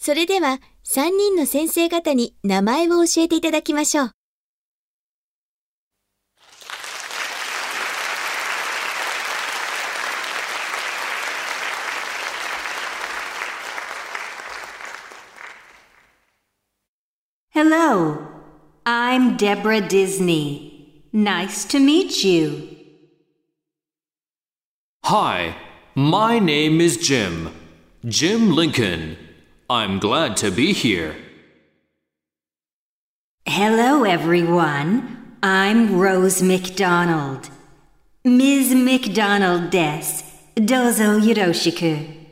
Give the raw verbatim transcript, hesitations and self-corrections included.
それではさんにんの先生方に名前を教えていただきましょう。 Hello, I'm Deborah Disney. Nice to meet you. Hi, my name is Jim. Jim Lincoln. I'm glad to be here. Hello, everyone. I'm Rose McDonald. Miz McDonald です。どうぞよろしく。